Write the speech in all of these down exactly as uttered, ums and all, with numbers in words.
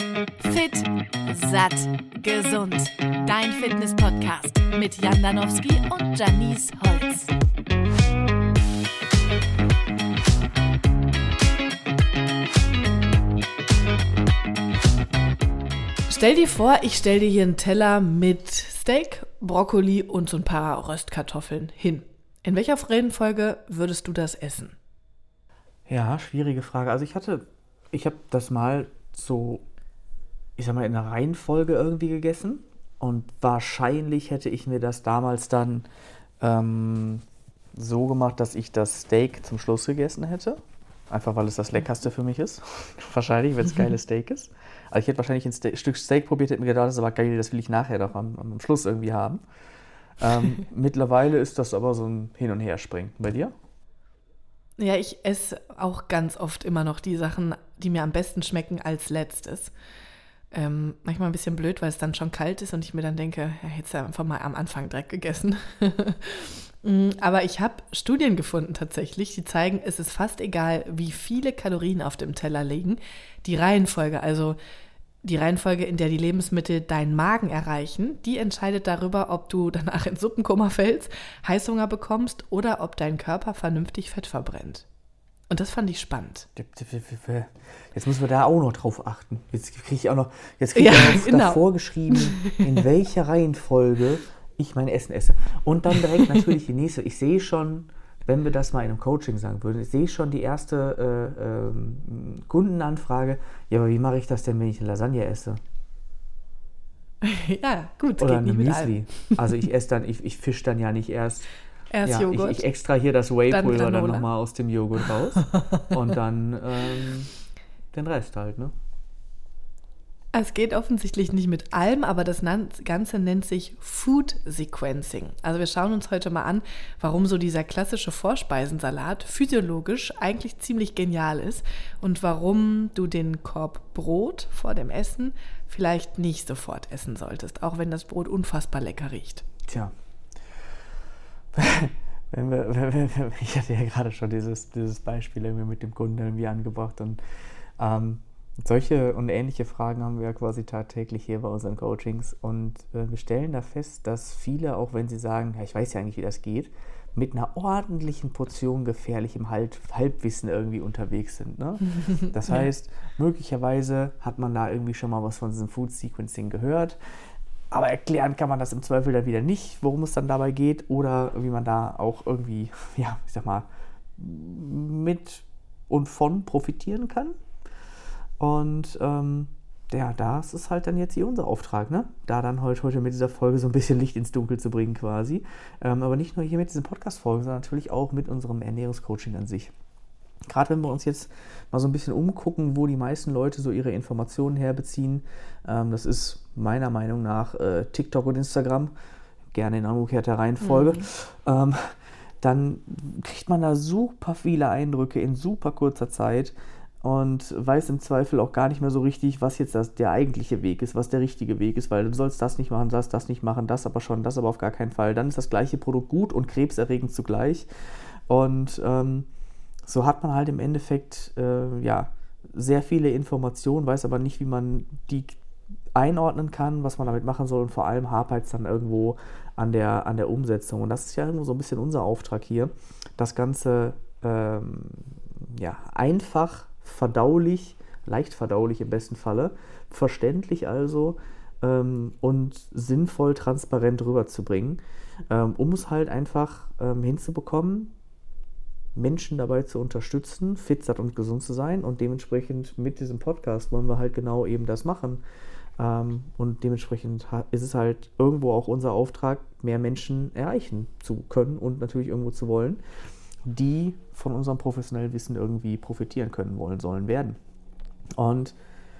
Fit, satt, gesund. Dein Fitness-Podcast mit Jan Danowski und Janice Holz. Stell dir vor, ich stell dir hier einen Teller mit Steak, Brokkoli und so ein paar Röstkartoffeln hin. In welcher Reihenfolge würdest du das essen? Ja, schwierige Frage. Also ich hatte, ich habe das mal so, ich sag mal, in einer Reihenfolge irgendwie gegessen und wahrscheinlich hätte ich mir das damals dann ähm, so gemacht, dass ich das Steak zum Schluss gegessen hätte. Einfach weil es das Leckerste für mich ist. Wahrscheinlich, wenn es geiles Steak ist. Also ich hätte wahrscheinlich ein Ste- Stück Steak probiert, hätte mir gedacht, das ist aber geil, das will ich nachher doch am, am Schluss irgendwie haben. Ähm, mittlerweile ist das aber so ein Hin- und Herspringen. Bei dir? Ja, ich esse auch ganz oft immer noch die Sachen, die mir am besten schmecken, als letztes. Ähm, manchmal ein bisschen blöd, weil es dann schon kalt ist und ich mir dann denke, ja, hättest du einfach mal am Anfang direkt gegessen. Aber ich habe Studien gefunden tatsächlich, die zeigen, es ist fast egal, wie viele Kalorien auf dem Teller liegen. Die Reihenfolge, also die Reihenfolge, in der die Lebensmittel deinen Magen erreichen, die entscheidet darüber, ob du danach in Suppenkoma fällst, Heißhunger bekommst oder ob dein Körper vernünftig Fett verbrennt. Und das fand ich spannend. Jetzt müssen wir da auch noch drauf achten. Jetzt kriege ich auch noch, jetzt krieg ich Ja, auch noch genau. davor geschrieben, in welcher Reihenfolge ich mein Essen esse. Und dann direkt natürlich die nächste. Ich sehe schon, wenn wir das mal in einem Coaching sagen würden, ich sehe schon die erste äh, ähm, Kundenanfrage, ja, aber wie mache ich das denn, wenn ich eine Lasagne esse? Ja, gut, Oder geht eine nicht mit Müsli. allem. Also ich esse dann, ich, ich fische dann ja nicht erst, Erst ja, Joghurt, ich, ich extrahiere das Whey-Pulver dann, dann dann Granola. nochmal aus dem Joghurt raus und dann ähm, den Rest halt, ne? Es geht offensichtlich nicht mit allem, aber das Ganze nennt sich Food Sequencing. Also wir schauen uns heute mal an, warum so dieser klassische Vorspeisensalat physiologisch eigentlich ziemlich genial ist und warum du den Korb Brot vor dem Essen vielleicht nicht sofort essen solltest, auch wenn das Brot unfassbar lecker riecht. Tja. Wenn wir, wenn wir, wenn wir, ich hatte ja gerade schon dieses, dieses Beispiel irgendwie mit dem Kunden irgendwie angebracht und ähm, solche und ähnliche Fragen haben wir ja quasi tagtäglich hier bei unseren Coachings und äh, wir stellen da fest, dass viele, auch wenn sie sagen, ja, ich weiß ja eigentlich, wie das geht, mit einer ordentlichen Portion gefährlichem Halb- Halbwissen irgendwie unterwegs sind. Ne? Das heißt, möglicherweise hat man da irgendwie schon mal was von diesem Food Sequencing gehört, aber erklären kann man das im Zweifel dann wieder nicht, worum es dann dabei geht oder wie man da auch irgendwie, ja, ich sag mal, mit und von profitieren kann. Und ähm, ja, das ist halt dann jetzt hier unser Auftrag, ne? Da dann heute, heute mit dieser Folge so ein bisschen Licht ins Dunkel zu bringen quasi. Ähm, aber nicht nur hier mit diesen Podcast-Folgen, sondern natürlich auch mit unserem Ernährungscoaching an sich. Gerade wenn wir uns jetzt mal so ein bisschen umgucken, wo die meisten Leute so ihre Informationen herbeziehen, ähm, das ist meiner Meinung nach äh, TikTok und Instagram, gerne in umgekehrter Reihenfolge, mhm. ähm, dann kriegt man da super viele Eindrücke in super kurzer Zeit und weiß im Zweifel auch gar nicht mehr so richtig, was jetzt das, der eigentliche Weg ist, was der richtige Weg ist, weil du sollst das nicht machen, das, das nicht machen, das aber schon, das aber auf gar keinen Fall. Dann ist das gleiche Produkt gut und krebserregend zugleich. Und ähm, so hat man halt im Endeffekt äh, ja, sehr viele Informationen, weiß aber nicht, wie man die einordnen kann, was man damit machen soll und vor allem hapert es dann irgendwo an der, an der Umsetzung. Und das ist ja irgendwo so ein bisschen unser Auftrag hier, das Ganze ähm, ja, einfach verdaulich, leicht verdaulich im besten Falle, verständlich also ähm, und sinnvoll transparent rüberzubringen, ähm, um es halt einfach ähm, hinzubekommen, Menschen dabei zu unterstützen, fit, satt und gesund zu sein und dementsprechend mit diesem Podcast wollen wir halt genau eben das machen ähm, und dementsprechend ist es halt irgendwo auch unser Auftrag, mehr Menschen erreichen zu können und natürlich irgendwo zu wollen, die von unserem professionellen Wissen irgendwie profitieren können, wollen, sollen, werden. Und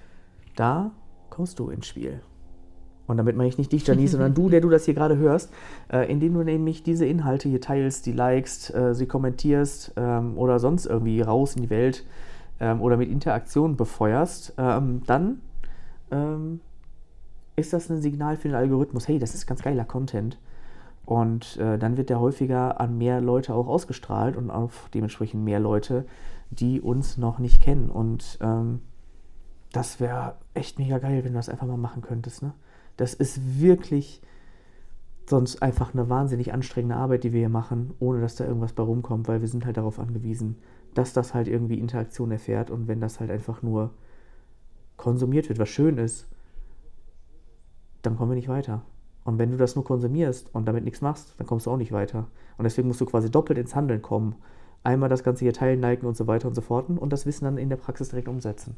da kommst du ins Spiel. Und damit meine ich nicht dich, Janice, sondern du, der du das hier gerade hörst, äh, indem du nämlich diese Inhalte hier teilst, die likest, äh, sie kommentierst ähm, oder sonst irgendwie raus in die Welt ähm, oder mit Interaktion befeuerst, ähm, dann ähm, ist das ein Signal für den Algorithmus, hey, das ist ganz geiler Content. Und äh, dann wird der häufiger an mehr Leute auch ausgestrahlt und auf dementsprechend mehr Leute, die uns noch nicht kennen. Und ähm, das wäre echt mega geil, wenn du das einfach mal machen könntest, ne? Das ist wirklich sonst einfach eine wahnsinnig anstrengende Arbeit, die wir hier machen, ohne dass da irgendwas bei rumkommt, weil wir sind halt darauf angewiesen, dass das halt irgendwie Interaktion erfährt und wenn das halt einfach nur konsumiert wird, was schön ist, dann kommen wir nicht weiter. Und wenn du das nur konsumierst und damit nichts machst, dann kommst du auch nicht weiter. Und deswegen musst du quasi doppelt ins Handeln kommen. Einmal das Ganze hier teilen, liken und so weiter und so fort und das Wissen dann in der Praxis direkt umsetzen.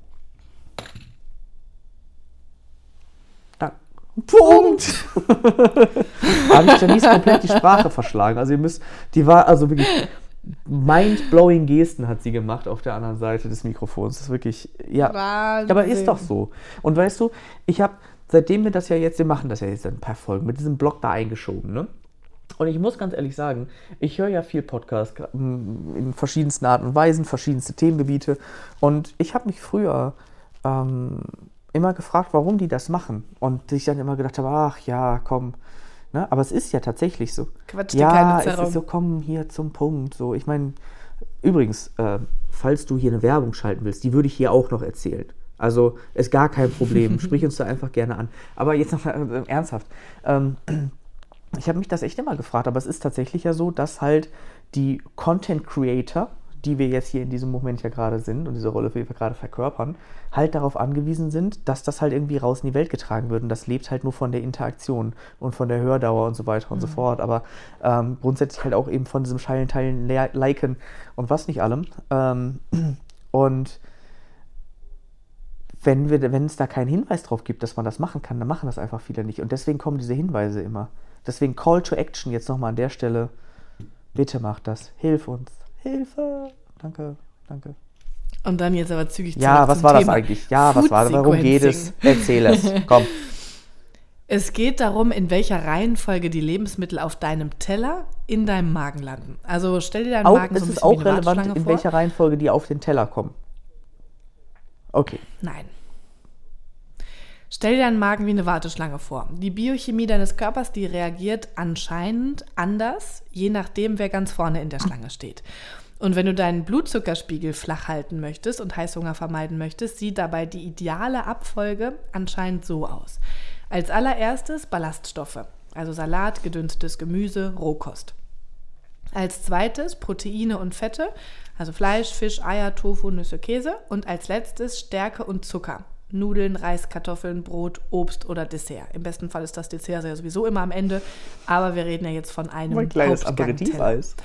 Ja. Punkt! Habe ich Janice komplett die Sprache verschlagen. Also ihr müsst, die war also wirklich mind-blowing Gesten hat sie gemacht auf der anderen Seite des Mikrofons. Das ist wirklich, ja, Wahnsinn. Aber ist doch so. Und weißt du, ich habe, seitdem wir das ja jetzt, wir machen das ja jetzt ein paar Folgen, mit diesem Blog da eingeschoben, ne? Und ich muss ganz ehrlich sagen, ich höre ja viel Podcast in verschiedensten Arten und Weisen, verschiedenste Themengebiete. Und ich habe mich früher ähm, immer gefragt, warum die das machen. Und ich dann immer gedacht habe, ach ja, komm. Ne? Aber es ist ja tatsächlich so. Quatsch dir ja, keine es Zerrung. ist so, komm hier zum Punkt. So, ich meine, übrigens, äh, falls du hier eine Werbung schalten willst, die würde ich hier auch noch erzählen. Also ist gar kein Problem. Sprich uns da einfach gerne an. Aber jetzt noch mal äh, ernsthaft. Ähm, Ich habe mich das echt immer gefragt, aber es ist tatsächlich ja so, dass halt die Content Creator, die wir jetzt hier in diesem Moment ja gerade sind und diese Rolle, die wir gerade verkörpern, halt darauf angewiesen sind, dass das halt irgendwie raus in die Welt getragen wird und das lebt halt nur von der Interaktion und von der Hördauer und so weiter und mhm. so fort, aber ähm, grundsätzlich halt auch eben von diesem Scheilen, Teilen, Liken und was nicht allem. Ähm, und wenn wir, wenn es da keinen Hinweis drauf gibt, dass man das machen kann, dann machen das einfach viele nicht und deswegen kommen diese Hinweise immer. Deswegen Call to Action jetzt nochmal an der Stelle. Bitte macht das. Hilf uns. Hilfe. Danke, danke. Und dann jetzt aber zügig zurück Ja, was zum war Thema. das eigentlich? Ja, was war das? Warum geht es? Erzähl es. Komm. Es geht darum, in welcher Reihenfolge die Lebensmittel auf deinem Teller in deinem Magen landen. Also stell dir deinen Auch, Magen so ein ist es bisschen wie auch eine relevant, Warteschlange in vor. welcher Reihenfolge die auf den Teller kommen? Okay. Nein. Stell dir deinen Magen wie eine Warteschlange vor. Die Biochemie deines Körpers, die reagiert anscheinend anders, je nachdem, wer ganz vorne in der Schlange steht. Und wenn du deinen Blutzuckerspiegel flach halten möchtest und Heißhunger vermeiden möchtest, sieht dabei die ideale Abfolge anscheinend so aus. Als allererstes Ballaststoffe, also Salat, gedünstetes Gemüse, Rohkost. Als zweites Proteine und Fette, also Fleisch, Fisch, Eier, Tofu, Nüsse, Käse. Und als letztes Stärke und Zucker. Nudeln, Reis, Kartoffeln, Brot, Obst oder Dessert. Im besten Fall ist das Dessert ja sowieso immer am Ende, aber wir reden ja jetzt von einem Mein kleines Hauptgang-Teller. Aperitif-Eis.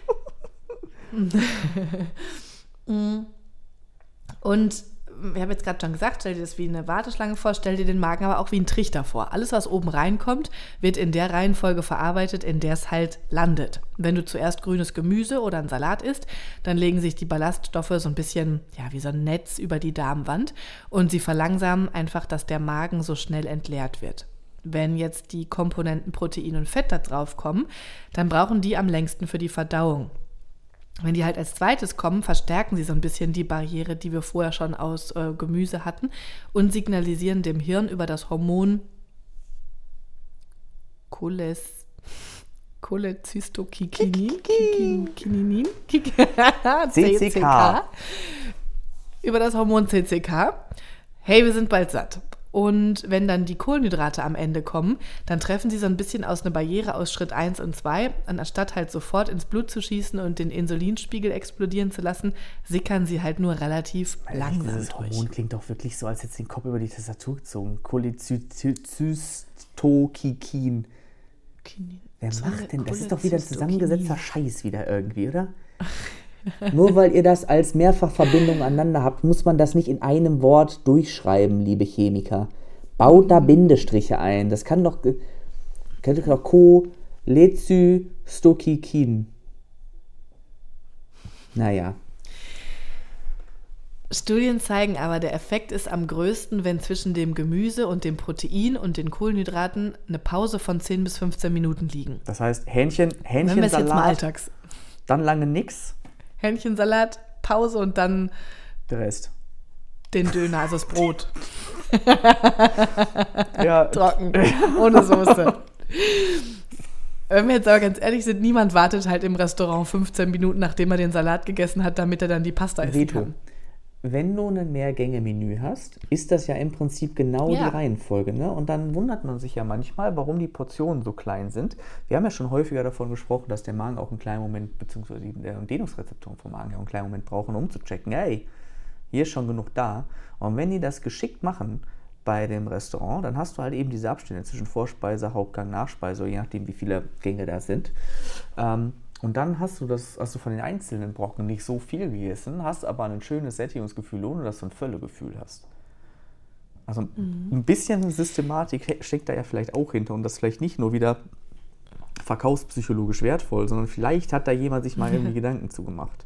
Und ich habe jetzt gerade schon gesagt, stell dir das wie eine Warteschlange vor, stell dir den Magen aber auch wie einen Trichter vor. Alles, was oben reinkommt, wird in der Reihenfolge verarbeitet, in der es halt landet. Wenn du zuerst grünes Gemüse oder einen Salat isst, dann legen sich die Ballaststoffe so ein bisschen, ja, wie so ein Netz über die Darmwand und sie verlangsamen einfach, dass der Magen so schnell entleert wird. Wenn jetzt die Komponenten Protein und Fett da drauf kommen, dann brauchen die am längsten für die Verdauung. Wenn die halt als zweites kommen, verstärken sie so ein bisschen die Barriere, die wir vorher schon aus äh, Gemüse hatten und signalisieren dem Hirn über das Hormon Choles, Cholecystokinin, Kikinin, C C K. Über das Hormon C C K. Hey, wir sind bald satt. Und wenn dann die Kohlenhydrate am Ende kommen, dann treffen sie so ein bisschen aus einer Barriere aus Schritt eins und zwei. Anstatt halt sofort ins Blut zu schießen und den Insulinspiegel explodieren zu lassen, sickern sie halt nur relativ Alter, langsam dieses durch. Hormon klingt doch wirklich so, als jetzt den Kopf über die Tastatur gezogen. Cholecystokinin. Wer macht denn das? Das ist doch wieder zusammengesetzter Scheiß wieder irgendwie, oder? Nur weil ihr das als Mehrfachverbindung aneinander habt, muss man das nicht in einem Wort durchschreiben, liebe Chemiker. Baut da Bindestriche ein. Das kann doch... Kann doch Cholecystokinin. Naja. Studien zeigen aber, der Effekt ist am größten, wenn zwischen dem Gemüse und dem Protein und den Kohlenhydraten eine Pause von zehn bis fünfzehn Minuten liegen. Das heißt, Hähnchen, Hähnchensalat, Wenn wir es jetzt mal alltags. dann lange nix. Hähnchensalat, Pause und dann Der Rest. den Döner, also das Brot. Ja. Trocken, ohne Soße. Wenn wir jetzt aber ganz ehrlich sind, niemand wartet halt im Restaurant fünfzehn Minuten, nachdem er den Salat gegessen hat, damit er dann die Pasta essen Veto. kann. wenn du ein Mehrgänge-Menü hast, ist das ja im Prinzip genau Ja. die Reihenfolge. Ne? Und dann wundert man sich ja manchmal, warum die Portionen so klein sind. Wir haben ja schon häufiger davon gesprochen, dass der Magen auch einen kleinen Moment, beziehungsweise die Dehnungsrezeptoren vom Magen ja auch einen kleinen Moment brauchen, um zu checken, hey, hier ist schon genug da. Und wenn die das geschickt machen bei dem Restaurant, dann hast du halt eben diese Abstände zwischen Vorspeise, Hauptgang, Nachspeise, je nachdem, wie viele Gänge da sind. Ähm, Und dann hast du das, hast du von den einzelnen Brocken nicht so viel gegessen, hast aber ein schönes Sättigungsgefühl, ohne dass du ein Völlegefühl hast. Also mhm. ein bisschen Systematik steckt da ja vielleicht auch hinter und das vielleicht nicht nur wieder verkaufspsychologisch wertvoll, sondern vielleicht hat da jemand sich mal irgendwie Gedanken zugemacht.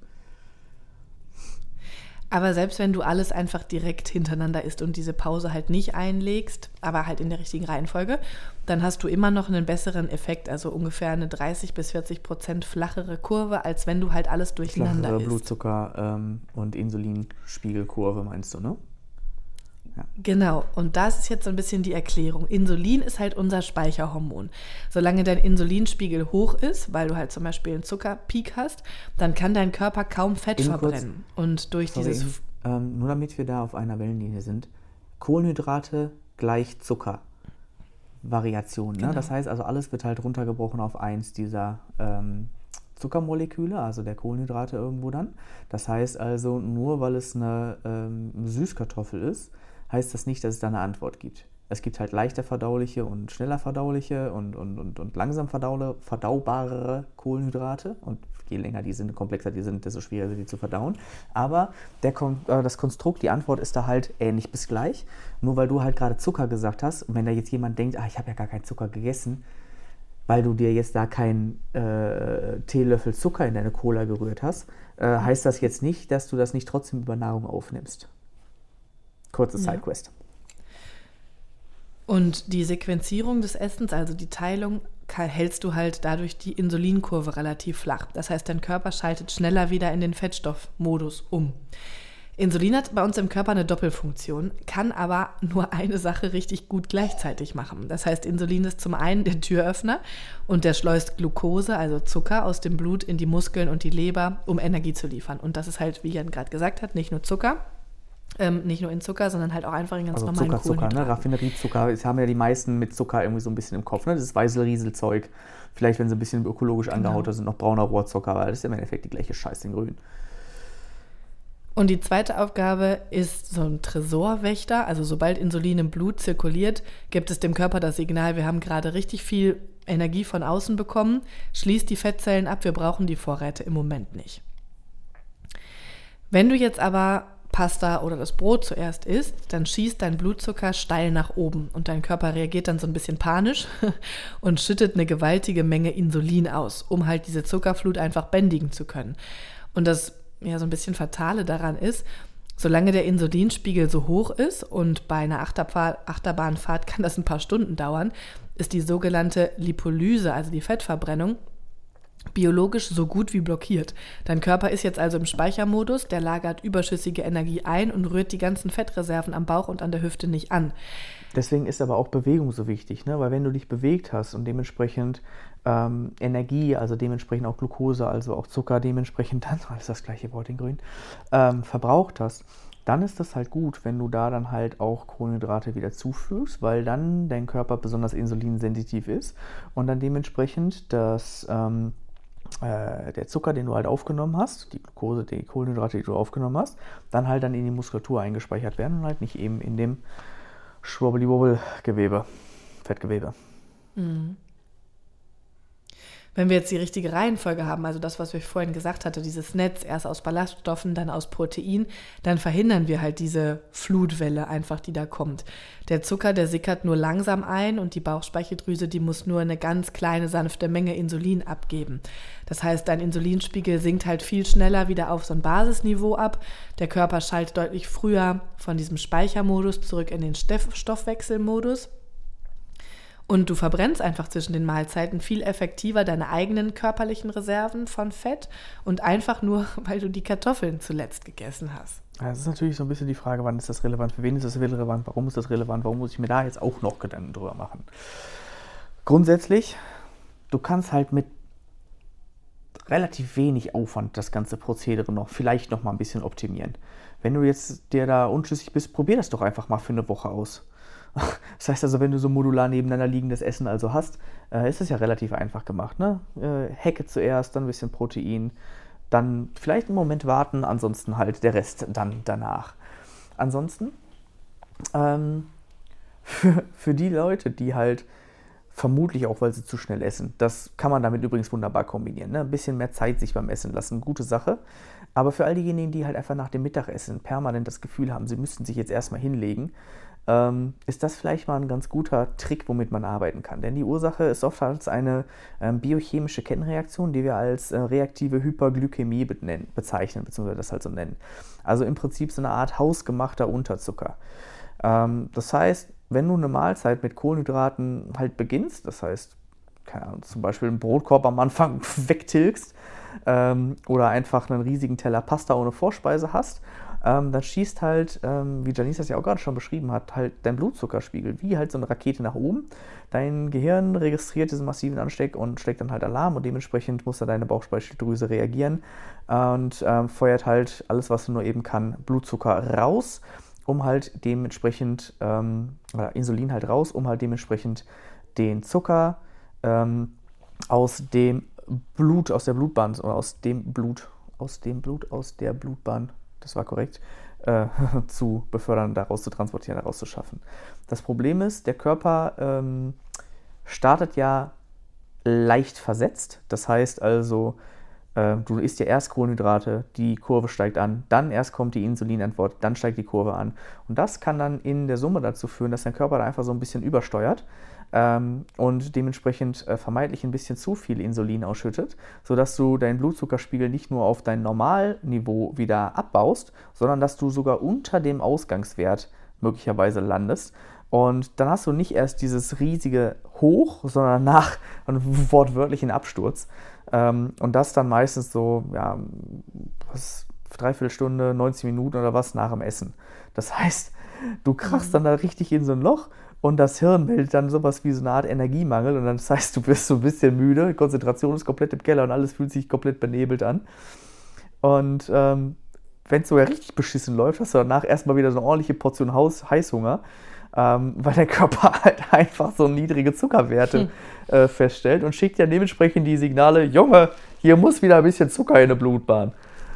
Aber selbst wenn du alles einfach direkt hintereinander isst und diese Pause halt nicht einlegst, aber halt in der richtigen Reihenfolge, dann hast du immer noch einen besseren Effekt, also ungefähr eine dreißig bis vierzig Prozent flachere Kurve, als wenn du halt alles durcheinander Flachere isst. Blutzucker- ähm, und Insulinspiegelkurve meinst du, ne? Ja. Genau, und das ist jetzt so ein bisschen die Erklärung. Insulin ist halt unser Speicherhormon. Solange dein Insulinspiegel hoch ist, weil du halt zum Beispiel einen Zuckerpeak hast, dann kann dein Körper kaum Fett Eben verbrennen. Kurz, und durch sorry, dieses... Ähm, nur damit wir da auf einer Wellenlinie sind, Kohlenhydrate gleich Zucker. Variation. Ne? Genau. Das heißt also, alles wird halt runtergebrochen auf eins dieser ähm, Zuckermoleküle, also der Kohlenhydrate irgendwo dann. Das heißt also, nur weil es eine ähm, Süßkartoffel ist, heißt das nicht, dass es da eine Antwort gibt. Es gibt halt leichter verdauliche und schneller verdauliche und, und, und, und langsam verdaubare Kohlenhydrate. Und je länger die sind, komplexer die sind, desto schwieriger sind die zu verdauen. Aber der, äh, das Konstrukt, die Antwort ist da halt ähnlich bis gleich. Nur weil du halt gerade Zucker gesagt hast, und wenn da jetzt jemand denkt, ah, ich habe ja gar keinen Zucker gegessen, weil du dir jetzt da keinen äh, Teelöffel Zucker in deine Cola gerührt hast, äh, heißt das jetzt nicht, dass du das nicht trotzdem über Nahrung aufnimmst. Kurze Ja. Sidequest. Und die Sequenzierung des Essens, also die Teilung, hältst du halt dadurch die Insulinkurve relativ flach. Das heißt, dein Körper schaltet schneller wieder in den Fettstoffmodus um. Insulin hat bei uns im Körper eine Doppelfunktion, kann aber nur eine Sache richtig gut gleichzeitig machen. Das heißt, Insulin ist zum einen der Türöffner und der schleust Glucose, also Zucker, aus dem Blut in die Muskeln und die Leber, um Energie zu liefern. Und das ist halt, wie Jan gerade gesagt hat, nicht nur Zucker, ähm, nicht nur in Zucker, sondern halt auch einfach in ganz also normalen Zucker, Zucker, Kohlenhydraten. ne? Raffineriezucker, das haben ja die meisten mit Zucker irgendwie so ein bisschen im Kopf, ne? Das ist Weißel-Rieselzeug. Vielleicht, wenn sie ein bisschen ökologisch Genau. angehauter sind, noch brauner Rohrzucker, weil das ist im Endeffekt die gleiche Scheiße in grün. Und die zweite Aufgabe ist so ein Tresorwächter. Also sobald Insulin im Blut zirkuliert, gibt es dem Körper das Signal, wir haben gerade richtig viel Energie von außen bekommen, schließt die Fettzellen ab, wir brauchen die Vorräte im Moment nicht. Wenn du jetzt aber Pasta oder das Brot zuerst isst, dann schießt dein Blutzucker steil nach oben und dein Körper reagiert dann so ein bisschen panisch und schüttet eine gewaltige Menge Insulin aus, um halt diese Zuckerflut einfach bändigen zu können. Und das ja so ein bisschen Fatale daran ist, solange der Insulinspiegel so hoch ist und bei einer Achterpfad, Achterbahnfahrt kann das ein paar Stunden dauern, ist die sogenannte Lipolyse, also die Fettverbrennung, biologisch so gut wie blockiert. Dein Körper ist jetzt also im Speichermodus, der lagert überschüssige Energie ein und rührt die ganzen Fettreserven am Bauch und an der Hüfte nicht an. Deswegen ist aber auch Bewegung so wichtig, ne? Weil wenn du dich bewegt hast und dementsprechend ähm, Energie, also dementsprechend auch Glucose, also auch Zucker dementsprechend dann, alles das gleiche Wort in grün, ähm, verbraucht hast, dann ist das halt gut, wenn du da dann halt auch Kohlenhydrate wieder zufügst, weil dann dein Körper besonders insulinsensitiv ist und dann dementsprechend das, ähm, äh, der Zucker, den du halt aufgenommen hast, die Glucose, die Kohlenhydrate, die du aufgenommen hast, dann halt dann in die Muskulatur eingespeichert werden und halt nicht eben in dem Schwobbeli-Wobbel-Gewebe, Fettgewebe. Mhm. Wenn wir jetzt die richtige Reihenfolge haben, also das, was ich vorhin gesagt hatte, dieses Netz, erst aus Ballaststoffen, dann aus Protein, dann verhindern wir halt diese Flutwelle einfach, die da kommt. Der Zucker, der sickert nur langsam ein und die Bauchspeicheldrüse, die muss nur eine ganz kleine, sanfte Menge Insulin abgeben. Das heißt, dein Insulinspiegel sinkt halt viel schneller wieder auf so ein Basisniveau ab. Der Körper schaltet deutlich früher von diesem Speichermodus zurück in den Stoffwechselmodus. Und du verbrennst einfach zwischen den Mahlzeiten viel effektiver deine eigenen körperlichen Reserven von Fett und einfach nur, weil du die Kartoffeln zuletzt gegessen hast. Das ist natürlich so ein bisschen die Frage, wann ist das relevant, für wen ist das relevant, warum ist das relevant, warum muss ich mir da jetzt auch noch Gedanken drüber machen. Grundsätzlich, du kannst halt mit relativ wenig Aufwand das ganze Prozedere noch, vielleicht noch mal ein bisschen optimieren. Wenn du jetzt dir da unschlüssig bist, probier das doch einfach mal für eine Woche aus. Das heißt also, wenn du so modular nebeneinander liegendes Essen also hast, äh, ist es ja relativ einfach gemacht. Ne? Äh, Hecke zuerst, dann ein bisschen Protein, dann vielleicht einen Moment warten, ansonsten halt der Rest dann danach. Ansonsten, ähm, für, für die Leute, die halt vermutlich auch, weil sie zu schnell essen, das kann man damit übrigens wunderbar kombinieren. Ne? Ein bisschen mehr Zeit sich beim Essen lassen, gute Sache. Aber für all diejenigen, die halt einfach nach dem Mittagessen permanent das Gefühl haben, sie müssten sich jetzt erstmal hinlegen, ähm, ist das vielleicht mal ein ganz guter Trick, womit man arbeiten kann. Denn die Ursache ist oft als eine ähm, biochemische Kettenreaktion, die wir als äh, reaktive Hyperglykämie benennen, bezeichnen, beziehungsweise das halt so nennen. Also im Prinzip so eine Art hausgemachter Unterzucker. Ähm, das heißt, wenn du eine Mahlzeit mit Kohlenhydraten halt beginnst, das heißt, keine Ahnung, zum Beispiel einen Brotkorb am Anfang wegtilgst ähm, oder einfach einen riesigen Teller Pasta ohne Vorspeise hast, ähm, dann schießt halt, ähm, wie Janice das ja auch gerade schon beschrieben hat, halt dein Blutzuckerspiegel wie halt so eine Rakete nach oben. Dein Gehirn registriert diesen massiven Anstieg und schlägt dann halt Alarm und dementsprechend muss dann deine Bauchspeicheldrüse reagieren und ähm, feuert halt alles, was nur eben kann, Blutzucker raus, um halt dementsprechend, ähm, oder Insulin halt raus, um halt dementsprechend den Zucker ähm, aus dem Blut, aus der Blutbahn, oder aus dem Blut, aus dem Blut, aus der Blutbahn, das war korrekt, äh, zu befördern, daraus zu transportieren, daraus zu schaffen. Das Problem ist, der Körper ähm, startet ja leicht versetzt, das heißt also, äh, du isst ja erst Kohlenhydrate, die Kurve steigt an, dann erst kommt die Insulinantwort, dann steigt die Kurve an. Und das kann dann in der Summe dazu führen, dass dein Körper da einfach so ein bisschen übersteuert ähm, und dementsprechend äh, vermeintlich ein bisschen zu viel Insulin ausschüttet, sodass du deinen Blutzuckerspiegel nicht nur auf dein Normalniveau wieder abbaust, sondern dass du sogar unter dem Ausgangswert möglicherweise landest. Und dann hast du nicht erst dieses riesige Hoch, sondern danach einen wortwörtlichen Absturz. Ähm, und das dann meistens so, ja, was, dreiviertel Stunde, neunzig Minuten oder was nach dem Essen. Das heißt, du krachst dann da richtig in so ein Loch und das Hirn meldet dann sowas wie so eine Art Energiemangel und dann das heißt, du bist so ein bisschen müde, Konzentration ist komplett im Keller und alles fühlt sich komplett benebelt an. Und ähm, wenn es sogar richtig beschissen läuft, hast du danach erstmal wieder so eine ordentliche Portion Haus- Heißhunger. Ähm, weil der Körper halt einfach so niedrige Zuckerwerte hm. äh, feststellt und schickt ja dementsprechend die Signale, Junge, hier muss wieder ein bisschen Zucker in der Blutbahn.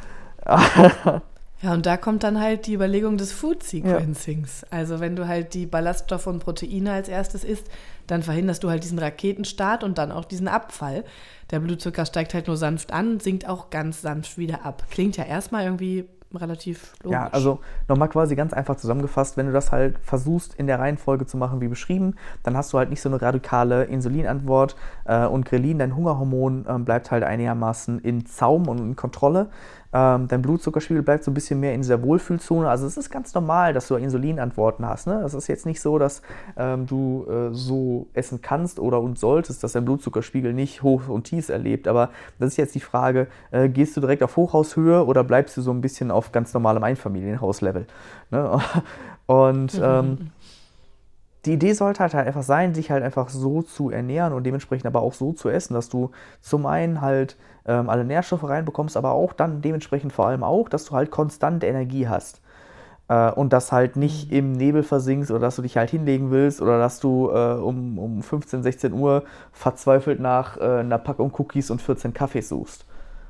Ja, und da kommt dann halt die Überlegung des Food Sequencings. Ja. Also wenn du halt die Ballaststoffe und Proteine als erstes isst, dann verhinderst du halt diesen Raketenstart und dann auch diesen Abfall. Der Blutzucker steigt halt nur sanft an, sinkt auch ganz sanft wieder ab. Klingt ja erstmal irgendwie relativ logisch. Ja, also nochmal quasi ganz einfach zusammengefasst, wenn du das halt versuchst in der Reihenfolge zu machen wie beschrieben, dann hast du halt nicht so eine radikale Insulinantwort äh, und Grelin, dein Hungerhormon, äh, bleibt halt einigermaßen in Zaum und in Kontrolle. Ähm, dein Blutzuckerspiegel bleibt so ein bisschen mehr in dieser Wohlfühlzone. Also es ist ganz normal, dass du Insulinantworten hast. Ne? Es ist jetzt nicht so, dass ähm, du äh, so essen kannst oder und solltest, dass dein Blutzuckerspiegel nicht Hoch und Tiefs erlebt. Aber das ist jetzt die Frage, äh, gehst du direkt auf Hochhaushöhe oder bleibst du so ein bisschen auf ganz normalem Einfamilienhauslevel? Ne? Und ähm, die Idee sollte halt einfach sein, sich halt einfach so zu ernähren und dementsprechend aber auch so zu essen, dass du zum einen halt ähm, alle Nährstoffe reinbekommst, aber auch dann dementsprechend vor allem auch, dass du halt konstant Energie hast. Äh, und das halt nicht mhm. im Nebel versinkst oder dass du dich halt hinlegen willst oder dass du äh, um, um fünfzehn, sechzehn Uhr verzweifelt nach äh, einer Packung Cookies und vierzehn Kaffees suchst.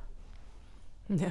Ja.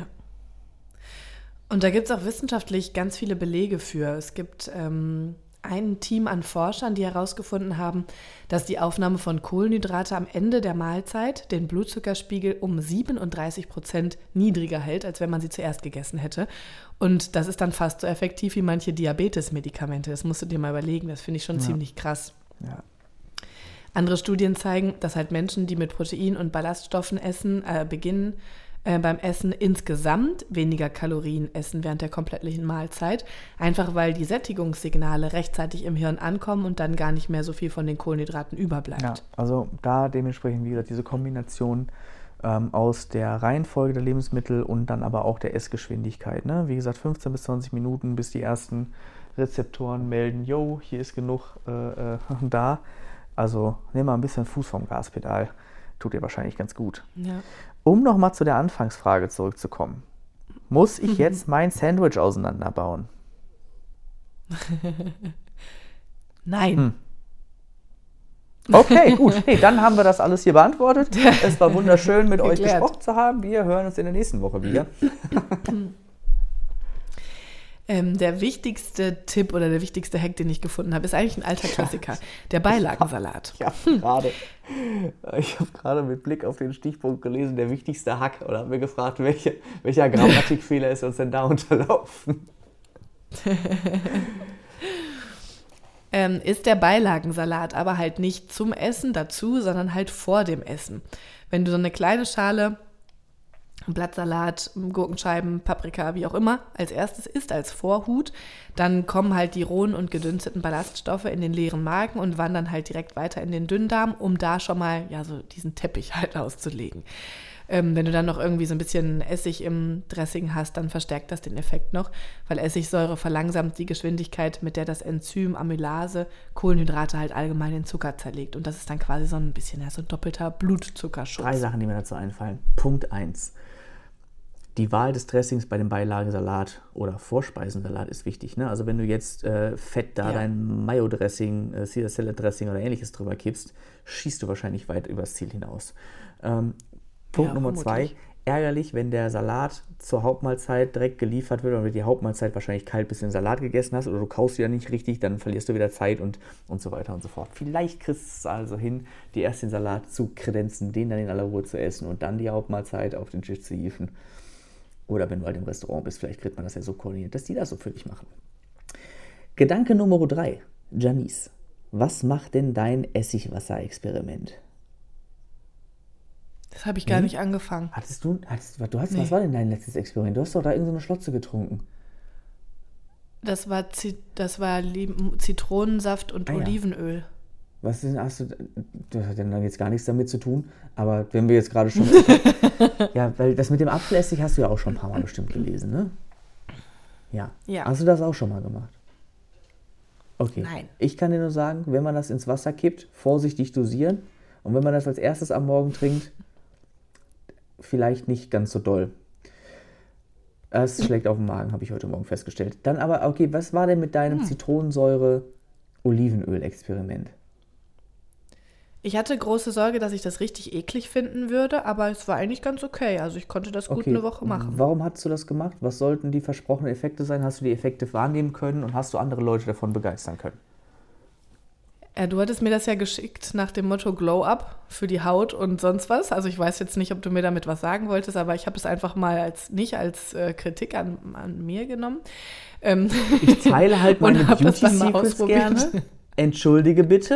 Und da gibt es auch wissenschaftlich ganz viele Belege für. Es gibt ähm ein Team an Forschern, die herausgefunden haben, dass die Aufnahme von Kohlenhydrate am Ende der Mahlzeit den Blutzuckerspiegel um siebenunddreißig Prozent niedriger hält, als wenn man sie zuerst gegessen hätte. Und das ist dann fast so effektiv wie manche Diabetes-Medikamente. Das musst du dir mal überlegen, das finde ich schon ja. ziemlich krass. Ja. Andere Studien zeigen, dass halt Menschen, die mit Protein und Ballaststoffen essen, äh, beginnen, Äh, beim Essen insgesamt weniger Kalorien essen während der kompletten Mahlzeit, einfach weil die Sättigungssignale rechtzeitig im Hirn ankommen und dann gar nicht mehr so viel von den Kohlenhydraten überbleibt. Ja, also da dementsprechend, wie gesagt, diese Kombination ähm, aus der Reihenfolge der Lebensmittel und dann aber auch der Essgeschwindigkeit. Ne? Wie gesagt, fünfzehn bis zwanzig Minuten, bis die ersten Rezeptoren melden, yo, hier ist genug äh, äh, da. Also nimm mal ein bisschen Fuß vom Gaspedal. Tut dir wahrscheinlich ganz gut. Ja. Um nochmal zu der Anfangsfrage zurückzukommen. muss ich jetzt mein Sandwich auseinanderbauen? Nein. Hm. Okay, gut. Hey, dann haben wir das alles hier beantwortet. Es war wunderschön, mit euch Geklärt. gesprochen zu haben. Wir hören uns in der nächsten Woche wieder. Ähm, der wichtigste Tipp oder der wichtigste Hack, den ich gefunden habe, ist eigentlich ein alter Klassiker. Der Beilagensalat. Ich habe gerade, ich habe gerade mit Blick auf den Stichpunkt gelesen, der wichtigste Hack. Oder habe mir gefragt, welche, welcher Grammatikfehler ist uns denn da unterlaufen? Ähm, ist der Beilagensalat, aber halt nicht zum Essen dazu, sondern halt vor dem Essen. Wenn du so eine kleine Schale Blattsalat, Gurkenscheiben, Paprika, wie auch immer, als erstes isst, als Vorhut, dann kommen halt die rohen und gedünsteten Ballaststoffe in den leeren Magen und wandern halt direkt weiter in den Dünndarm, um da schon mal ja so diesen Teppich halt auszulegen. Ähm, wenn du dann noch irgendwie so ein bisschen Essig im Dressing hast, dann verstärkt das den Effekt noch, weil Essigsäure verlangsamt die Geschwindigkeit, mit der das Enzym Amylase Kohlenhydrate halt allgemein in Zucker zerlegt. Und das ist dann quasi so ein bisschen ja, so ein doppelter Blutzuckerschutz. Drei Sachen, die mir dazu einfallen. Punkt eins. Die Wahl des Dressings bei dem Beilagensalat oder Vorspeisensalat ist wichtig. Ne? Also wenn du jetzt äh, fett da Ja. dein Mayo-Dressing, äh, Caesar Salad Dressing oder ähnliches drüber kippst, schießt du wahrscheinlich weit übers Ziel hinaus. Ähm, Punkt Ja, Nummer zwei, vermutlich. ärgerlich, wenn der Salat zur Hauptmahlzeit direkt geliefert wird und du die Hauptmahlzeit wahrscheinlich kalt bis den Salat gegessen hast oder du kaust wieder nicht richtig, dann verlierst du wieder Zeit und, und so weiter und so fort. Vielleicht kriegst du es also hin, dir erst den Salat zu kredenzen, den dann in aller Ruhe zu essen und dann die Hauptmahlzeit auf den Tisch zu hieven. Oder wenn du halt im Restaurant bist, vielleicht kriegt man das ja so koordiniert, dass die das so für dich machen. Gedanke Nummer drei. Janice, was macht denn dein Essigwasser-Experiment? Das habe ich gar Hm? nicht angefangen. Hattest du, hattest, du hast, Nee. was war denn dein letztes Experiment? Du hast doch da irgendeine so Schlotze getrunken. Das war, Zi- das war Lim- Zitronensaft und Ah, ja. Olivenöl. Was denn, hast du, das hat ja dann jetzt gar nichts damit zu tun, aber wenn wir jetzt gerade schon, ja, weil das mit dem Apfelessig hast du ja auch schon ein paar Mal bestimmt gelesen, ne? Ja. Ja. Hast du das auch schon mal gemacht? Okay. Nein. Ich kann dir nur sagen, wenn man das ins Wasser kippt, vorsichtig dosieren und wenn man das als erstes am Morgen trinkt, vielleicht nicht ganz so doll. Es schlägt auf den Magen, habe ich heute Morgen festgestellt. Dann aber, okay, was war denn mit deinem Zitronensäure-Olivenöl-Experiment? Ich hatte große Sorge, dass ich das richtig eklig finden würde, aber es war eigentlich ganz okay. Also ich konnte das gut eine Woche machen. Warum hast du das gemacht? Was sollten die versprochenen Effekte sein? Hast du die Effekte wahrnehmen können und hast du andere Leute davon begeistern können? Ja, du hattest mir das ja geschickt nach dem Motto Glow Up für die Haut und sonst was. Also ich weiß jetzt nicht, ob du mir damit was sagen wolltest, aber ich habe es einfach mal als nicht als äh, Kritik an, an mir genommen. Ähm, Ich teile halt und meine hab das dann mal Beauty-Secrets ausprobiert. gerne. Entschuldige bitte.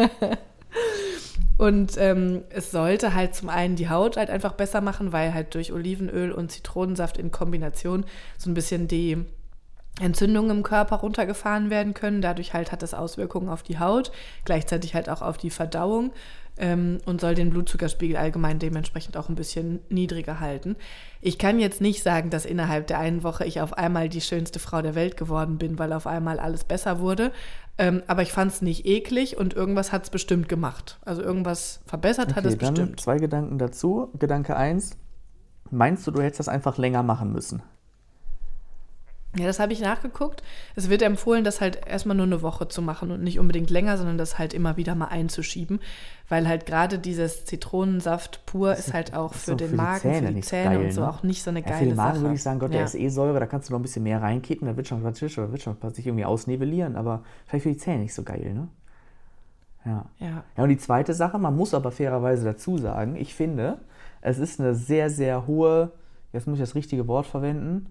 Und ähm, es sollte halt zum einen die Haut halt einfach besser machen, weil halt durch Olivenöl und Zitronensaft in Kombination so ein bisschen die Entzündungen im Körper runtergefahren werden können. Dadurch halt hat das Auswirkungen auf die Haut, gleichzeitig halt auch auf die Verdauung ähm, und soll den Blutzuckerspiegel allgemein dementsprechend auch ein bisschen niedriger halten. Ich kann jetzt nicht sagen, dass innerhalb der einen Woche ich auf einmal die schönste Frau der Welt geworden bin, weil auf einmal alles besser wurde. Ähm, aber ich fand es nicht eklig und irgendwas hat es bestimmt gemacht. Also irgendwas verbessert hat es dann bestimmt. zwei Gedanken dazu. Gedanke eins. Meinst du, du hättest das einfach länger machen müssen? Ja, das habe ich nachgeguckt. Es wird empfohlen, das halt erstmal nur eine Woche zu machen und nicht unbedingt länger, sondern das halt immer wieder mal einzuschieben, weil halt gerade dieses Zitronensaft pur ist, ist halt auch für so den für die Magen, Zähne für die nicht so Zähne geil, und so ne? auch nicht so eine Ja, geile für den Magen Sache. würde ich sagen, Gott, ja. der ist eh Säure, da kannst du noch ein bisschen mehr reinkippen, da wird schon was oder wird schon sich irgendwie ausnivellieren, aber vielleicht für die Zähne nicht so geil, ne? Ja. Ja. Ja, und die zweite Sache, man muss aber fairerweise dazu sagen, ich finde, es ist eine sehr, sehr hohe, jetzt muss ich das richtige Wort verwenden,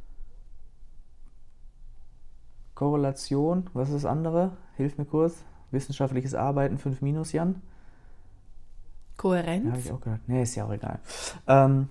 Korrelation, was ist das andere? Hilf mir kurz. Wissenschaftliches Arbeiten, fünf minus, Jan? Kohärenz? Ja, habe ich auch gehört. Nee, ist ja auch egal. Ähm,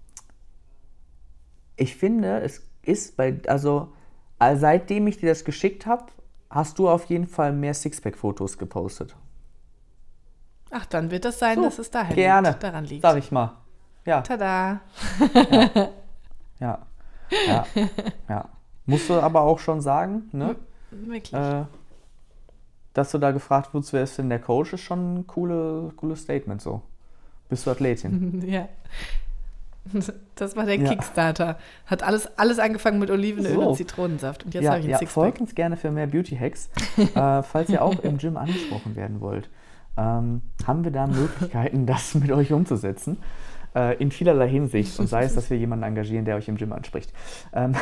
ich finde, es ist bei, also äh, seitdem ich dir das geschickt habe, hast du auf jeden Fall mehr Sixpack-Fotos gepostet. Ach, dann wird das sein, So, dass es dahin gerne, liegt, daran liegt. sag ich mal. Ja, Tada! ja, ja, ja. Musst du aber auch schon sagen, ne? Wirklich. Äh, dass du da gefragt wurdest, wer ist denn der Coach, ist schon ein coole, cooles Statement so. Bist du Athletin? Ja. Das war der Ja. Kickstarter. Hat alles, alles angefangen mit Olivenöl So. und Zitronensaft. Und jetzt ja, habe ich einen ja, Sixpack. folgt uns gerne für mehr Beauty-Hacks. äh, falls ihr auch im Gym angesprochen werden wollt, ähm, haben wir da Möglichkeiten, das mit euch umzusetzen. Äh, in vielerlei Hinsicht. Und sei es, dass wir jemanden engagieren, der euch im Gym anspricht. Ähm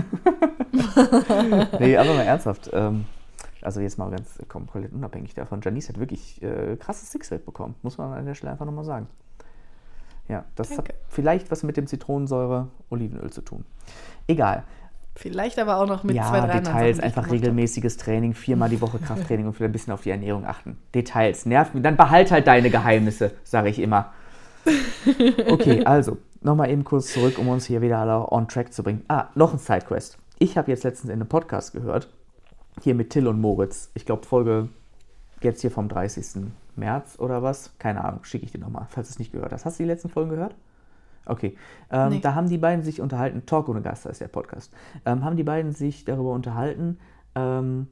nee, aber mal ernsthaft. Ähm, also jetzt mal ganz komplett unabhängig davon. Janice hat wirklich äh, krasses Sixpack bekommen. Muss man an der Stelle einfach nochmal sagen. Ja, das Danke. hat vielleicht was mit dem Zitronensäure-Olivenöl zu tun. Egal. Vielleicht aber auch noch mit ja, zwei, drei anderen Details, Sachen, die ich einfach gemacht habe. regelmäßiges Training, viermal die Woche Krafttraining und vielleicht ein bisschen auf die Ernährung achten. Details, nervt mich. Dann behalt halt deine Geheimnisse, sage ich immer. Okay, also, nochmal eben kurz zurück, um uns hier wieder alle on track zu bringen. Ah, noch ein Sidequest. Ich habe jetzt letztens in einem Podcast gehört, hier mit Till und Moritz. Ich glaube, Folge jetzt hier vom dreißigsten März oder was? Keine Ahnung, schicke ich dir nochmal, falls du es nicht gehört hast. Hast du die letzten Folgen gehört? Okay, ähm, Nee. da haben die beiden sich unterhalten, Talk ohne Gast heißt der Podcast, ähm, haben die beiden sich darüber unterhalten, ähm,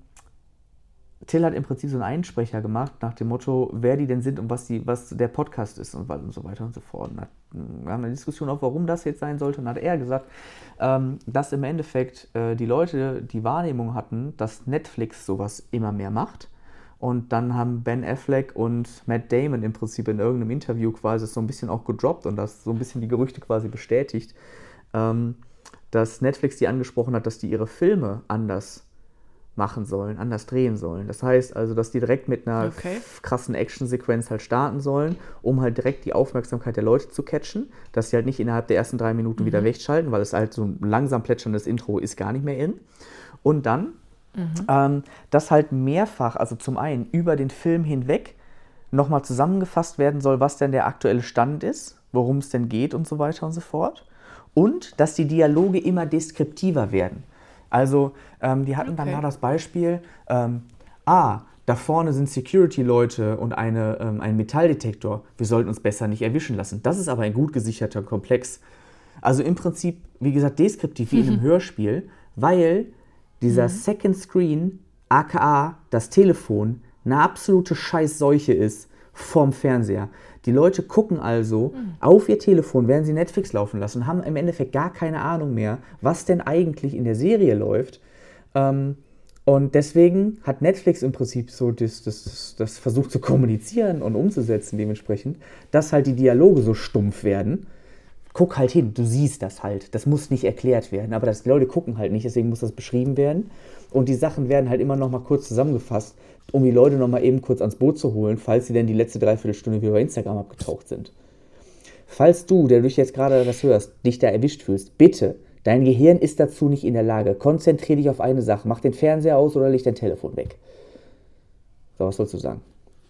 Till hat im Prinzip so einen Einsprecher gemacht, nach dem Motto, wer die denn sind und was, die, was der Podcast ist und, und so weiter und so fort. Und hat, wir haben eine Diskussion auf, warum das jetzt sein sollte, und hat er gesagt, ähm, dass im Endeffekt äh, die Leute die Wahrnehmung hatten, dass Netflix sowas immer mehr macht. Und dann haben Ben Affleck und Matt Damon im Prinzip in irgendeinem Interview quasi so ein bisschen auch gedroppt und das so ein bisschen die Gerüchte quasi bestätigt, ähm, dass Netflix die angesprochen hat, dass die ihre Filme anders machen sollen, anders drehen sollen. Das heißt also, dass die direkt mit einer Okay. f- krassen Action-Sequenz halt starten sollen, um halt direkt die Aufmerksamkeit der Leute zu catchen, dass sie halt nicht innerhalb der ersten drei Minuten wieder wegschalten, weil es halt so ein langsam plätscherndes Intro ist gar nicht mehr in. Und dann Ähm, dass halt mehrfach, also zum einen über den Film hinweg, nochmal zusammengefasst werden soll, was denn der aktuelle Stand ist, worum es denn geht und so weiter und so fort. Und dass die Dialoge immer deskriptiver werden. Also, ähm, die hatten dann Okay. da das Beispiel, ähm, ah, da vorne sind Security-Leute und eine, ähm, ein Metalldetektor. Wir sollten uns besser nicht erwischen lassen. Das ist aber ein gut gesicherter Komplex. Also im Prinzip, wie gesagt, deskriptiv wie in einem Hörspiel, weil dieser Second Screen, aka das Telefon, eine absolute Scheißseuche ist vorm Fernseher. Die Leute gucken also auf ihr Telefon, während sie Netflix laufen lassen, haben im Endeffekt gar keine Ahnung mehr, was denn eigentlich in der Serie läuft. Ähm, und deswegen hat Netflix im Prinzip so das, das, das versucht zu kommunizieren und umzusetzen dementsprechend, dass halt die Dialoge so stumpf werden. Guck halt hin, du siehst das halt. Das muss nicht erklärt werden, aber das, die Leute gucken halt nicht, deswegen muss das beschrieben werden. Und die Sachen werden halt immer noch mal kurz zusammengefasst, um die Leute noch mal eben kurz ans Boot zu holen, falls sie denn die letzte Dreiviertelstunde wieder bei Instagram abgetaucht sind. Falls du, der du jetzt gerade das hörst, dich da erwischt fühlst, bitte, dein Gehirn ist dazu nicht in der Lage. Konzentrier dich auf eine Sache. Mach den Fernseher aus oder leg dein Telefon weg. So, was sollst du sagen?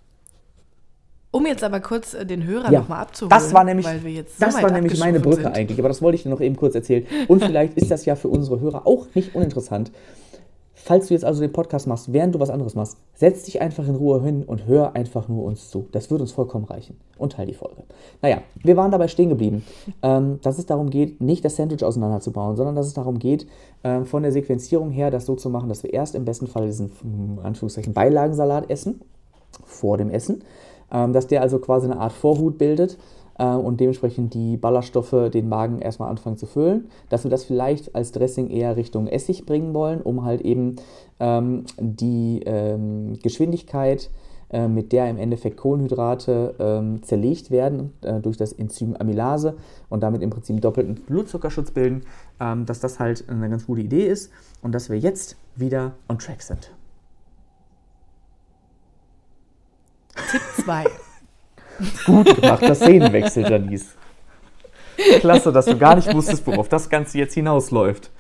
Um jetzt aber kurz äh, den Hörer Ja, nochmal abzuholen, das war nämlich, weil wir jetzt so das weit war nämlich meine abgeschwiffen Brücke sind. eigentlich, aber das wollte ich dir noch eben kurz erzählen. Und vielleicht ist das ja für unsere Hörer auch nicht uninteressant. Falls du jetzt also den Podcast machst, während du was anderes machst, setz dich einfach in Ruhe hin und hör einfach nur uns zu. Das würde uns vollkommen reichen. Und teil die Folge. Naja, wir waren dabei stehen geblieben, ähm, dass es darum geht, nicht das Sandwich auseinanderzubauen, sondern dass es darum geht, ähm, von der Sequenzierung her das so zu machen, dass wir erst im besten Fall diesen, in Anführungszeichen, Beilagensalat essen, vor dem Essen, ähm, dass der also quasi eine Art Vorhut bildet äh, und dementsprechend die Ballaststoffe den Magen erstmal anfangen zu füllen, dass wir das vielleicht als Dressing eher Richtung Essig bringen wollen, um halt eben ähm, die ähm, Geschwindigkeit, äh, mit der im Endeffekt Kohlenhydrate ähm, zerlegt werden äh, durch das Enzym Amylase und damit im Prinzip doppelten Blutzuckerschutz bilden, ähm, dass das halt eine ganz gute Idee ist und dass wir jetzt wieder on track sind. Tipp zwei. Gut gemacht, das Szenenwechsel, Janice. Klasse, dass du gar nicht wusstest, worauf das Ganze jetzt hinausläuft.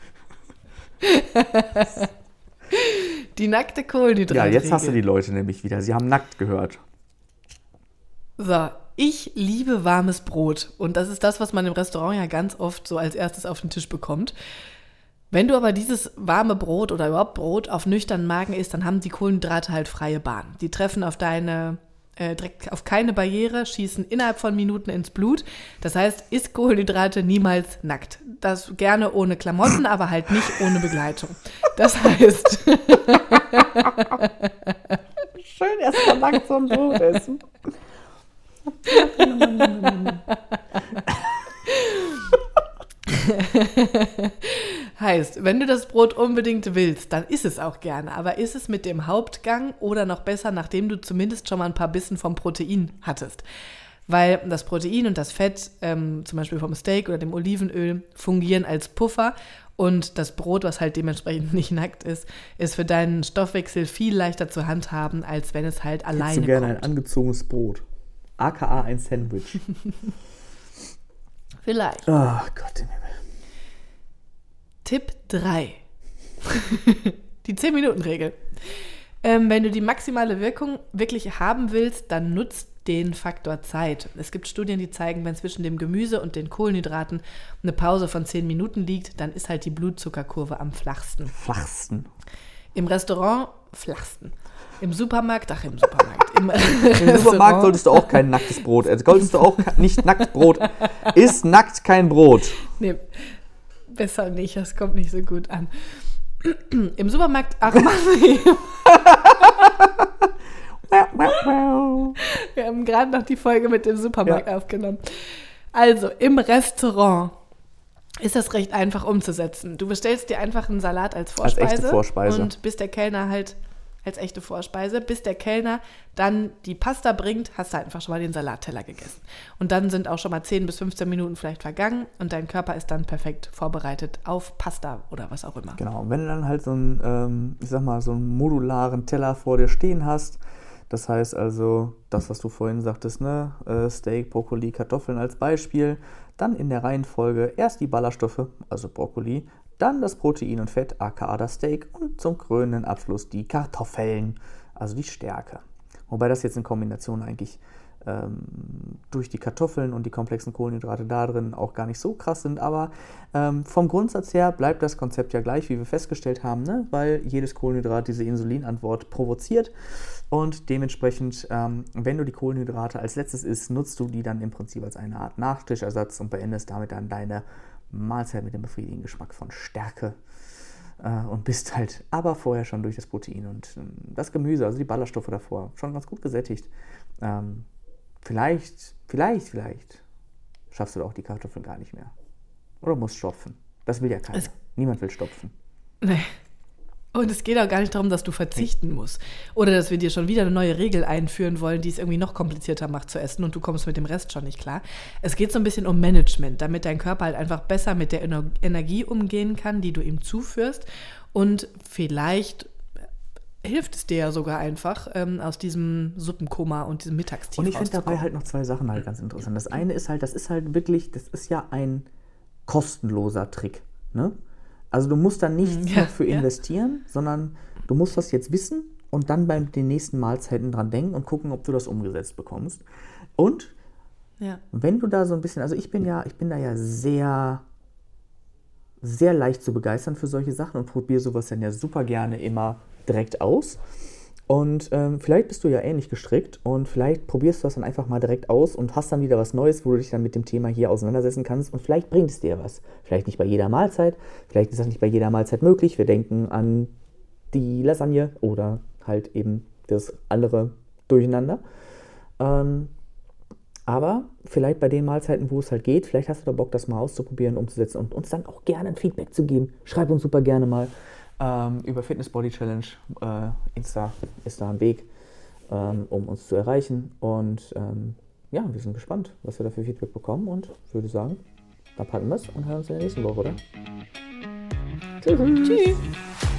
Die nackte Kohlenhydratregel. Ja, jetzt hast du die Leute nämlich wieder. Sie haben nackt gehört. So, ich liebe warmes Brot. Und das ist das, was man im Restaurant ja ganz oft so als erstes auf den Tisch bekommt. Wenn du aber dieses warme Brot oder überhaupt Brot auf nüchternen Magen isst, dann haben die Kohlenhydrate halt freie Bahn. Die treffen auf deine, äh, direkt auf keine Barriere, schießen innerhalb von Minuten ins Blut. Das heißt, isst Kohlenhydrate niemals nackt. Das gerne ohne Klamotten, aber halt nicht ohne Begleitung. Das heißt... Schön erstmal nackt so ein Brot essen. heißt, wenn du das Brot unbedingt willst, dann iss es auch gerne. Aber iss es mit dem Hauptgang oder noch besser, nachdem du zumindest schon mal ein paar Bissen vom Protein hattest. Weil das Protein und das Fett, ähm, zum Beispiel vom Steak oder dem Olivenöl, fungieren als Puffer. Und das Brot, was halt dementsprechend nicht nackt ist, ist für deinen Stoffwechsel viel leichter zu handhaben, als wenn es halt alleine kommt. Hättest du gerne ein angezogenes Brot? A K A ein Sandwich. Vielleicht. Oh Gott im Himmel. Tipp drei. Die zehn-Minuten-Regel. Ähm, wenn du die maximale Wirkung wirklich haben willst, dann nutzt den Faktor Zeit. Es gibt Studien, die zeigen, wenn zwischen dem Gemüse und den Kohlenhydraten eine Pause von zehn Minuten liegt, dann ist halt die Blutzuckerkurve am flachsten. Flachsten. Im Restaurant, flachsten. Im Supermarkt, ach im Supermarkt. Im, Im Supermarkt solltest du auch kein nacktes Brot. Also solltest du auch nicht nackt Brot. Ist nackt kein Brot. Nee, besser nicht, das kommt nicht so gut an. Im Supermarkt, ach Mann. Wir haben gerade noch die Folge mit dem Supermarkt ja. aufgenommen. Also, im Restaurant ist das recht einfach umzusetzen. Du bestellst dir einfach einen Salat als Vorspeise, als echte Vorspeise. Und bis der Kellner halt als echte Vorspeise, bis der Kellner dann die Pasta bringt, hast du halt einfach schon mal den Salatteller gegessen. Und dann sind auch schon mal zehn bis fünfzehn Minuten vielleicht vergangen und dein Körper ist dann perfekt vorbereitet auf Pasta oder was auch immer. Genau, wenn du dann halt so einen, ähm, ich sag mal, so einen modularen Teller vor dir stehen hast, das heißt also, das, was du vorhin sagtest, ne, äh, Steak, Brokkoli, Kartoffeln als Beispiel, dann in der Reihenfolge erst die Ballaststoffe, also Brokkoli, dann das Protein und Fett, aka das Steak und zum krönenden Abschluss die Kartoffeln, also die Stärke. Wobei das jetzt in Kombination eigentlich ähm, durch die Kartoffeln und die komplexen Kohlenhydrate da drin auch gar nicht so krass sind, aber ähm, vom Grundsatz her bleibt das Konzept ja gleich, wie wir festgestellt haben, ne? Weil jedes Kohlenhydrat diese Insulinantwort provoziert und dementsprechend, ähm, wenn du die Kohlenhydrate als letztes isst, nutzt du die dann im Prinzip als eine Art Nachtischersatz und beendest damit dann deine Mahlzeit mit dem befriedigenden Geschmack von Stärke äh, und bist halt aber vorher schon durch das Protein und äh, das Gemüse, also die Ballaststoffe davor, schon ganz gut gesättigt. Ähm, vielleicht, vielleicht, vielleicht schaffst du auch die Kartoffeln gar nicht mehr. Oder musst stopfen. Das will ja keiner. Es, Niemand will stopfen. Nee. Und es geht auch gar nicht darum, dass du verzichten musst. Oder dass wir dir schon wieder eine neue Regel einführen wollen, die es irgendwie noch komplizierter macht zu essen und du kommst mit dem Rest schon nicht klar. Es geht so ein bisschen um Management, damit dein Körper halt einfach besser mit der Energie umgehen kann, die du ihm zuführst. Und vielleicht hilft es dir ja sogar einfach ähm, aus diesem Suppenkoma und diesem Mittagstief Und ich finde dabei halt noch zwei Sachen halt ganz interessant. Das eine ist halt, das ist halt wirklich, das ist ja ein kostenloser Trick, ne? Also du musst da nichts ja, dafür investieren, ja. sondern du musst das jetzt wissen und dann bei den nächsten Mahlzeiten dran denken und gucken, ob du das umgesetzt bekommst. Und ja. wenn du da so ein bisschen, also ich bin ja, ich bin da ja sehr, sehr leicht zu begeistern für solche Sachen und probiere sowas dann ja super gerne immer direkt aus. Und ähm, vielleicht bist du ja ähnlich gestrickt und vielleicht probierst du das dann einfach mal direkt aus und hast dann wieder was Neues, wo du dich dann mit dem Thema hier auseinandersetzen kannst und vielleicht bringt es dir was. Vielleicht nicht bei jeder Mahlzeit, vielleicht ist das nicht bei jeder Mahlzeit möglich. Wir denken an die Lasagne oder halt eben das andere Durcheinander. Ähm, aber vielleicht bei den Mahlzeiten, wo es halt geht, vielleicht hast du da Bock, das mal auszuprobieren, umzusetzen und uns dann auch gerne ein Feedback zu geben. Schreib uns super gerne mal. Ähm, über Fitness Body Challenge, äh, Insta ist da ein Weg, ähm, um uns zu erreichen. Und ähm, ja, wir sind gespannt, was wir da für Feedback bekommen. Und würde sagen, da packen wir es und hören uns in der nächsten Woche, oder? Tschüss. Tschüss.